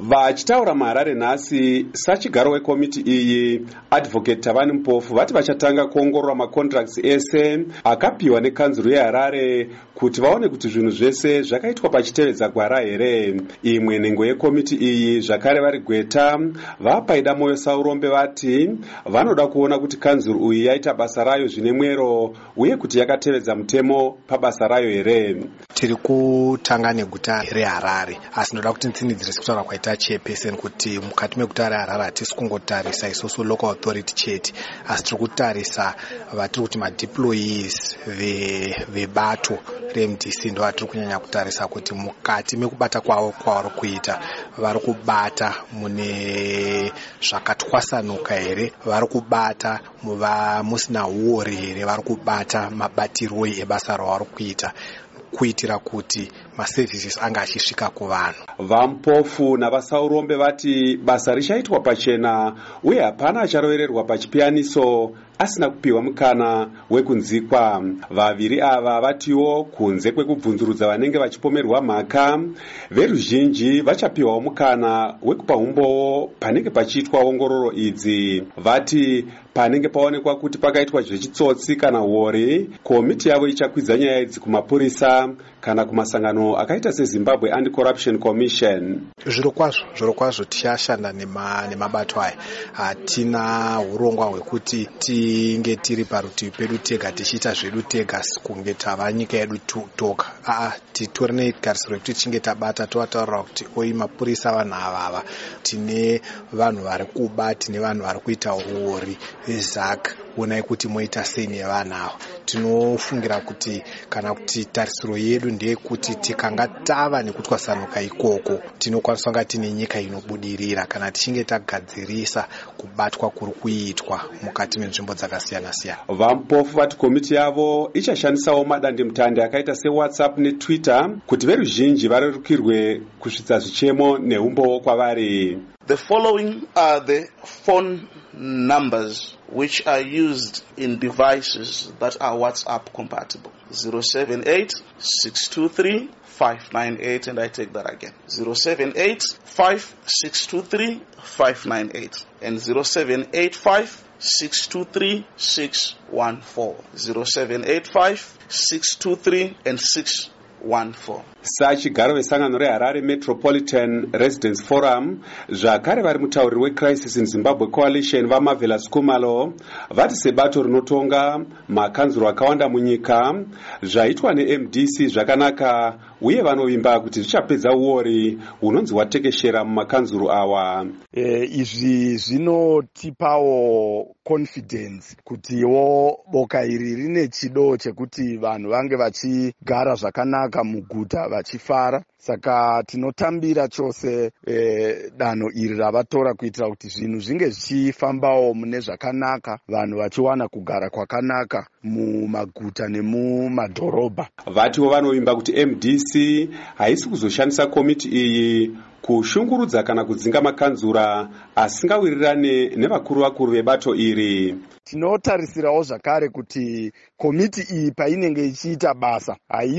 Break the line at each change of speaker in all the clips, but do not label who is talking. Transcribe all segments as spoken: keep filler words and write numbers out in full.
Vachitaura muHarare nhasi, sachigaro wekomiti iyi Advocate Tavani Mpofu vati vachatanga kuongorora macontracts ese akapiwa nekanzuru yeHarare kuti vaone kuti zvinhu zvese zvakaitwa pachitevedza gwara here. Imwe nhengo yekomiti iyi zvakare vari Gweta vapaida moyo Saurombe vati vanoda kuona kuti kanzuru uyu yaita basa rayo zvine mwero uye kuti yakatevedza mutemo pabasa rayo here.
Tiri kutanga neguta reHarare asi ndoda kuti nditsinidzire kutaura kwaita chairperson kuti mukati meguta reHarare hatisi kungotarisa isusu local authority chete asi tiri kutarisa vatiri kuti madeployees vebato reM D C ndo vatiri kunyanya kutarisa kuti mukati mekubata kwavo kwavari kuita vari kubata mune zvakatwasanuka here, vari kubata muva musina uori here, vari kubata mabatiroi ebasa ravari kuita kuitira kuti maservices anga achisvika kuvanhu.
VaMpofu navaSaurombe vati basa richaitwa pachena uye hapana acharovererwa pachipiyaniso asina kupiwa mukana wekunzikwa. Vaviri ava vatiwo kunze kwekubvunzurudza vanenge vachipomerwa mhaka, veruzhinji vachapiwawo mukana wekupa umbowo panenge pachiitwa ongororo idzi. Vati panenge paonekwa kuti pakaitwa zvechitsotsi kana uori, komiti yavo ichakwidza nyaya idzi kumapurisa kana kumasangano akaita seZimbabwe Anti-Corruption Commission.
Zviro kwazvo, zviro kwazvo tichashanda nema nemabato aya. Hatina urongwa hwekuti tinge tiri parutivi pedu tega tichiita zvedu tega kunge tava nyika yedu toga. Aa, titori negarisiro rekuti tichinge tabata tovataurira kuti oi mapurisa vanhu avava, tine vanhu vari kuba, tine vanhu vari kuita uori, vezaka, onai kuti moita sei nevanhu ava. Tinofungira kuti kana kuti tarisiro yedu ndeyekuti tikanga tava nekutwasanuka ikoko tinokwanisa kunga tine nyika inobudirira kana tichinge tagadzirisa kubatwa kuri kuitwa mukati menzvimbo dzakasiyana siyana.
VaMpofu vati komiti yavo ichashandisawo madandemutande akaita seWhatsApp neTwitter kuti veruzhinji varerukirwe kusvitsa zvichemo neumbowo kwavari.
The following are the phone numbers which are used in devices that are WhatsApp compatible. zero seven eight, six two three, five nine eight, and I take that again. zero seven eight, five six two three, five nine eight and zero seven eight five, six two three, six one four. zero seven eight five, six two three and six one four.
Sachigaro vesangano reHarare Metropolitan Residents Forum zvakare vari mutauriri weCrisis in Zimbabwe Coalition vaMarvelous Kumalo vati sebato rinotonga makanzuro akawanda munyika zvaitwa neM D C zvakanaka uye vanovimba kuti zvichapedza uori hunonzi hwatekeshera mumakanzuro awa.
E, izvi zvinotipawo confidence kutiwo boka iri rine chido chekuti vanhu vange vachigara zvakanaka muguta vachifara. Saka tinotambira chose e, danho iri ravatora kuitira kuti zvinhu zvinge zvichifambawo mune zvakanaka, vanhu vachiwana kugara kwakanaka mumaguta nemumadhorobha.
Vatiwo vanovimba kuti M D C haisi kuzoshandisa komiti iyi kushungurudza kana kudzinga makanzura asingawirirane nevakuru vakuru vebato iri.
Tinotarisirawo zvakare kuti komiti iyi painenge ichiita basa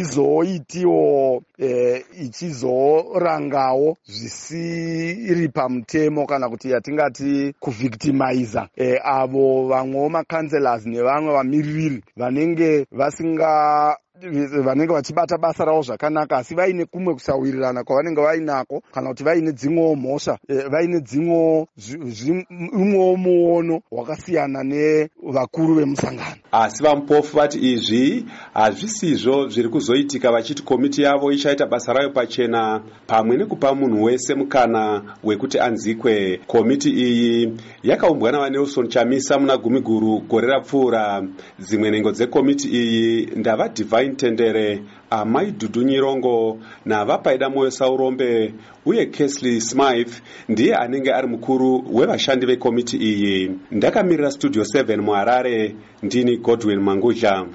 haizoitiwo e, ichizorangawo zvisiri pamutemo kana kuti yatingati kuvictimiza e, avo vamwewo makanselas nevamwe vamiririri vanenge vasinga vanenge vachibata basa ravo zvakanaka asi vaine kumwe kusawirirana kwavanenge vainako kana kuti vaine dzimwewo mhosva e, vaine dzimwewo umwewo muono wakasiyana nevakuru vemusangano.
Asi vaMpofu vati izvi hazvisizvo zviri kuzoitika, vachiti komiti yavo ichaita basa rayo pachena pamwe nekupa munhu wese mukana wekuti anzikwe. Komiti iyi yakaumbwa navaNelson Chamisa muna Gumiguru gore rapfuura. Dzimwe nhengo dzekomiti iyi ndava Divine Tendere, Amai Dudu Nyirongo navapaida moyo Saurombe uye Kesley Smythe ndiye anenge ari mukuru wevashandi vekomiti iyi. Ndakamirira Studio seven muHarare, ndini Godwin Mangudla.